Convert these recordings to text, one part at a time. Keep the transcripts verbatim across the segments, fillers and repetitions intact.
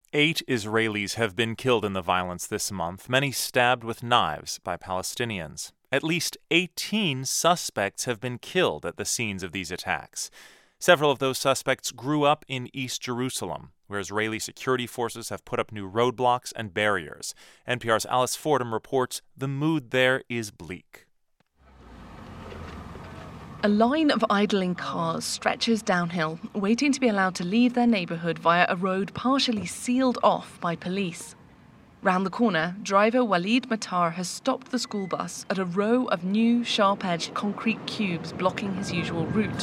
Eight Israelis have been killed in the violence this month, many stabbed with knives by Palestinians. At least eighteen suspects have been killed at the scenes of these attacks. Several of those suspects grew up in East Jerusalem, where Israeli security forces have put up new roadblocks and barriers. N P R's Alice Fordham reports the mood there is bleak. A line of idling cars stretches downhill, waiting to be allowed to leave their neighbourhood via a road partially sealed off by police. Round the corner, driver Walid Matar has stopped the school bus at a row of new, sharp-edged concrete cubes blocking his usual route.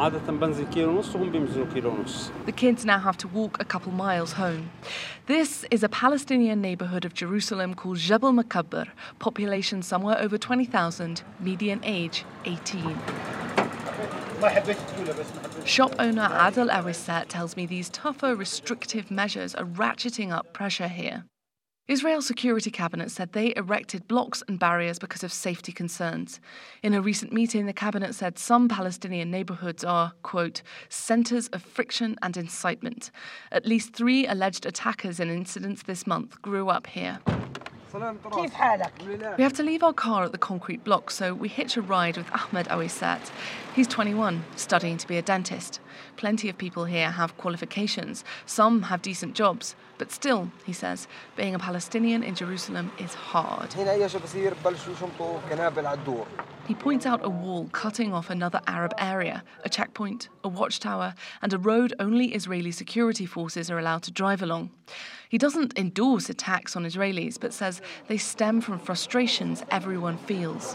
The kids now have to walk a couple miles home. This is a Palestinian neighbourhood of Jerusalem called Jebel Makabir, population somewhere over twenty thousand, median age eighteen. Shop owner Adel Awisat tells me these tougher, restrictive measures are ratcheting up pressure here. Israel's Security Cabinet said they erected blocks and barriers because of safety concerns. In a recent meeting, the Cabinet said some Palestinian neighbourhoods are, quote, centres of friction and incitement. At least three alleged attackers in incidents this month grew up here. We have to leave our car at the concrete block, so we hitch a ride with Ahmed Awisat. He's twenty-one, studying to be a dentist. Plenty of people here have qualifications. Some have decent jobs. But still, he says, being a Palestinian in Jerusalem is hard. He points out a wall cutting off another Arab area, a checkpoint, a watchtower, and a road only Israeli security forces are allowed to drive along. He doesn't endorse attacks on Israelis, but says they stem from frustrations everyone feels.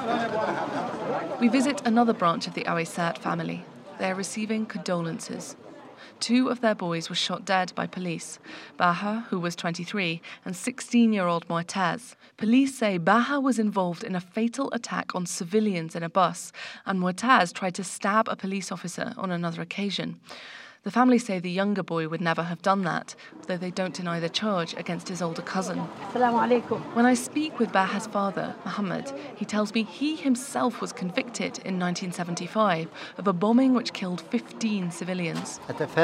We visit another branch of the Awisat family. They are receiving condolences. Two of their boys were shot dead by police, Baha, who was twenty-three, and sixteen-year-old Mu'taz. Police say Baha was involved in a fatal attack on civilians in a bus, and Mu'taz tried to stab a police officer on another occasion. The family say the younger boy would never have done that, though they don't deny the charge against his older cousin. When I speak with Baha's father, Mohammed, he tells me he himself was convicted in nineteen seventy-five of a bombing which killed fifteen civilians.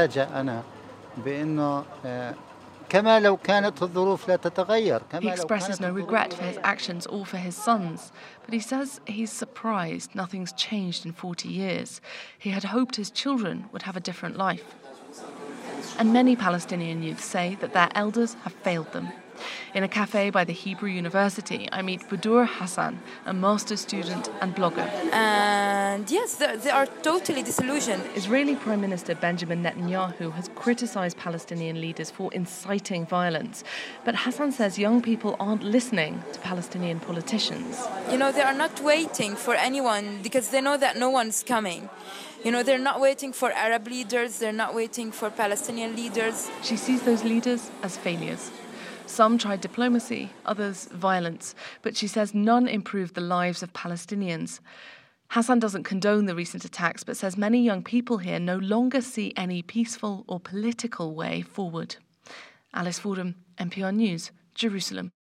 He expresses no regret for his actions or for his sons, but he says he's surprised nothing's changed in forty years. He had hoped his children would have a different life. And many Palestinian youth say that their elders have failed them. In a cafe by the Hebrew University, I meet Budur Hassan, a master's student and blogger. And yes, they are totally disillusioned. Israeli Prime Minister Benjamin Netanyahu has criticized Palestinian leaders for inciting violence. But Hassan says young people aren't listening to Palestinian politicians. You know, they are not waiting for anyone because they know that no one's coming. You know, they're not waiting for Arab leaders, they're not waiting for Palestinian leaders. She sees those leaders as failures. Some tried diplomacy, others violence, but she says none improved the lives of Palestinians. Hassan doesn't condone the recent attacks, but says many young people here no longer see any peaceful or political way forward. Alice Fordham, N P R News, Jerusalem.